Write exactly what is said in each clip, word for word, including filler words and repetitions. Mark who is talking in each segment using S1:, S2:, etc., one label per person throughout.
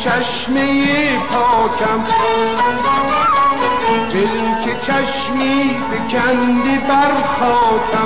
S1: چشمه پاکم، دل که چشمی بکندی بر خاکم،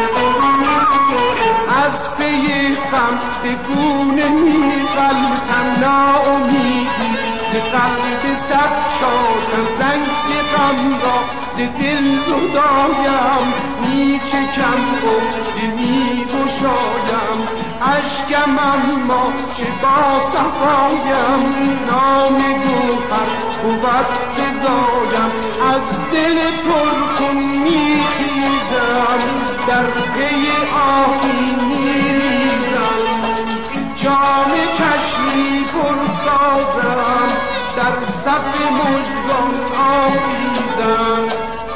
S1: از پی غم به گونه می غلطم، ناامیدی ز قلب صد شاکم، زنگ غم را ز دل زدایم، می چکم و می گشایم، اشکم اما چه با صفایم، نام گوهر بود سزایم، از دل پرخون می خیزم، در پی آهی می ریزم، جام چشمی پر سازم، در صف مژگان آویزم.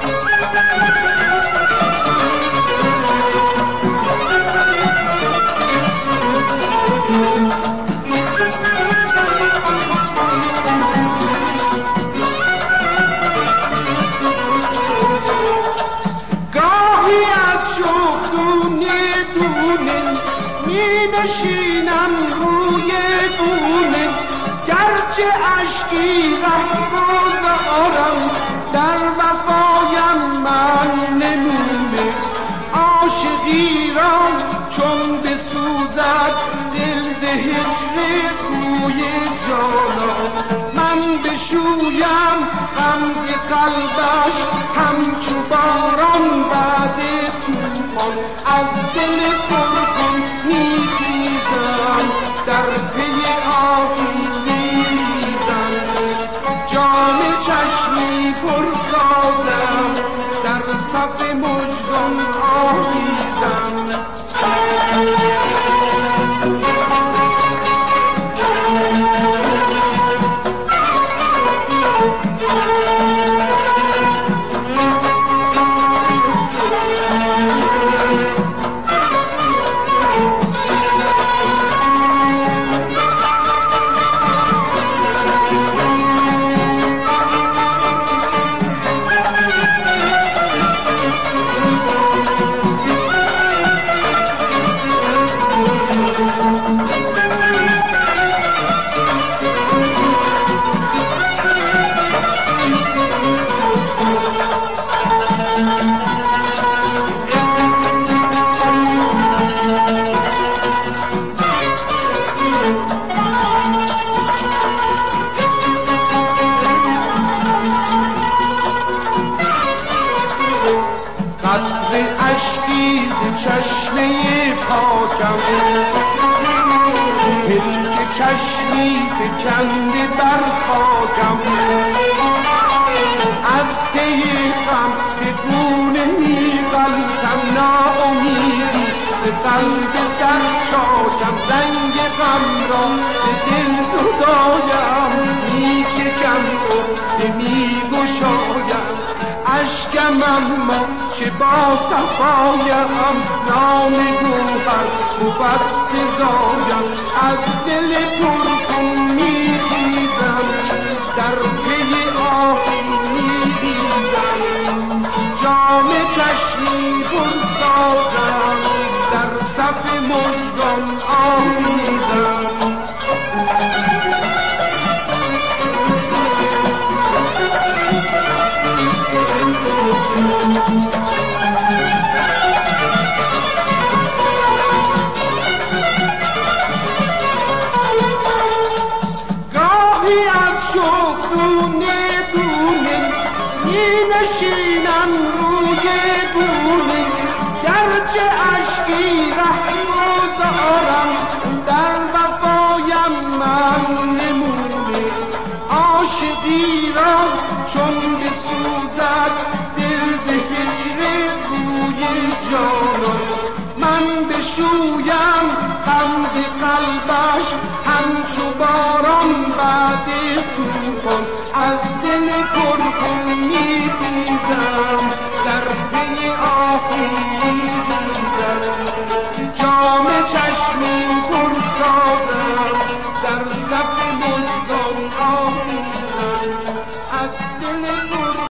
S1: گاهی از شوق دونه دونه می نشینم روی گونه، گرچه اشکی رهگذارم، در وفایم من نمونه، عاشقی را چون بسوزد دل ز هجر کوی جانان، من بشویم غم ز قلبش همچو باران بعد طوفان، از دل پرخون می خیزم، در پی آهی می ریزم، جام چشمی پر سازم، در صف مژگان آویزم. قطره اشکی ز چشمه پاکم، دل که چشمی بکنده بر خاکم، از پی غم به گونه می غلطم، ناامیدی ز قلب صد شاکم، زنگ غم را ز دل زدایم، می چکم و می گشایم، اشکم اما چه با صفایم، نام گوهر بود سزایم، از دل پرخون می خیزم، در پی آهی می ریزم، جام چشمی پر سازم، در صف مژگان آویزم. گاهی از شوق دونه دونه می نشینم روی گونه، گرچه اشکی رهگذارم، در وفایم من نمونه، عاشقی را چون بسوزد دل ز هجر کوی جانان، من بشویم غم ز قلبش همچو باران بعد طوفان، از دل پرخون می